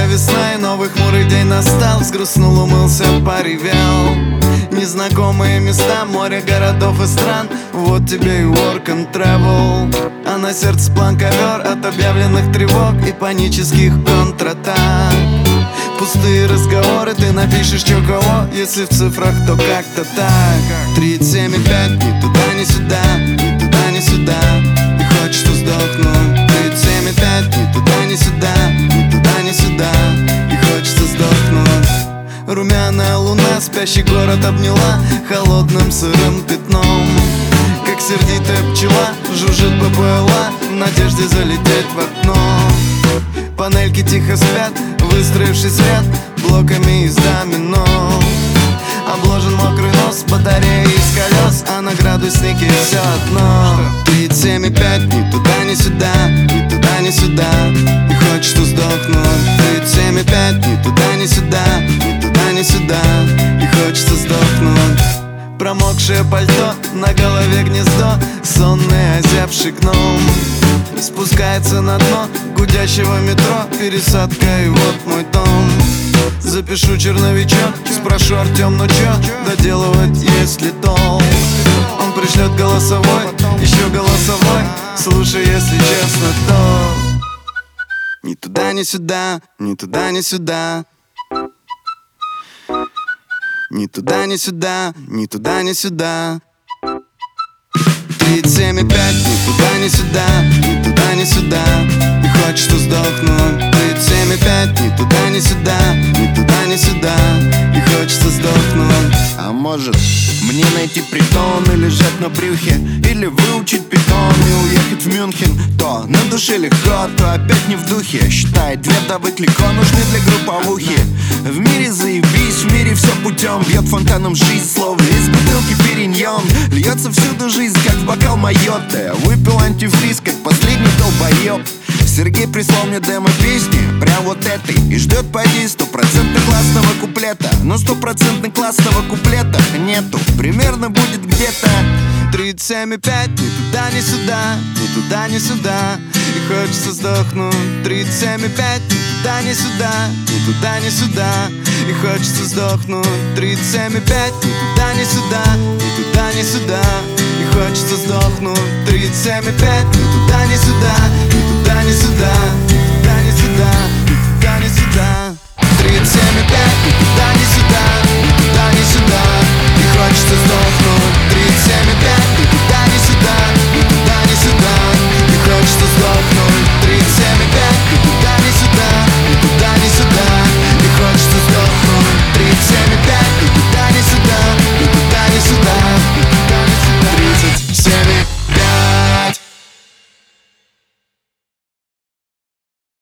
весна и новый хмурый день настал. Взгрустнул, умылся, поревел. Незнакомые места, море городов и стран. Вот тебе и work and travel. А на сердце план-ковер от объявленных тревог и панических контратак. Пустые разговоры, ты напишешь чё кого, если в цифрах, то как-то так. 37,5, ни туда, ни сюда, ни туда, ни сюда. И хочется сдохнуть. 37,5, ни туда, ни сюда, ни туда, ни сюда. И хочется сдохнуть. Румяная луна спящий город обняла холодным сырым пятном. Как сердитая пчела жужжит БПЛА в надежде залететь в окно. Панельки тихо спят, выстроившись в ряд блоками из домино. Обложен мокрый нос, батарея из колес, а на градуснике все одно. 37,5, ни туда, ни сюда, ни туда, ни сюда. И хочется сдохнуть. 37,5, ни туда, ни сюда, ни туда, ни сюда. И хочется сдохнуть. Промокшее пальто, на голове гнездо, сонный озябший гном. Спускается на дно гудящего метро, пересадка и вот мой дом. Запишу черновичок, спрошу: Артем, ну чё доделывать, если толк? Он пришлет голосовой, еще голосовой. Слушай, если честно, то ни туда, ни сюда, ни туда, ни сюда. Ни туда, ни сюда, ни туда, ни сюда. 37,5, ни туда, ни сюда, ни туда, ни сюда. И хочется сдохнуть. 37,5, ни туда, ни сюда, ни туда, ни сюда. И хочется сдохнуть. А может мне найти притон и лежать на брюхе, или выучить питон и уехать в Мюнхен? То на душе легко, то опять не в духе. Считай, две добыть легко нужны для групповухи. В мире заебись, в мире все путем. Бьет фонтаном жизнь, словно из бутылки периньон. Льется всюду жизнь, как в бокал майотте. Выпил антифриз, как последний долбоеб. Сергей прислал мне демо-песни, прям вот этой. И ждет поди 100% классного куплета. Но 100% классного куплета нету. Примерно будет где-то 37,5, ни туда, ни сюда, ни туда, ни сюда. И хочется сдохнуть. 37,5, ни туда, ни сюда, ни туда, ни сюда. И хочется сдохнуть. 37,5, ни туда, ни сюда, ни туда, ни сюда. И хочется сдохнуть. 37,5, ни туда, ни сюда, ни туда, ни сюда, ни туда, ни сюда, ни туда, ни сюда. 37,5, ни туда, ни сюда.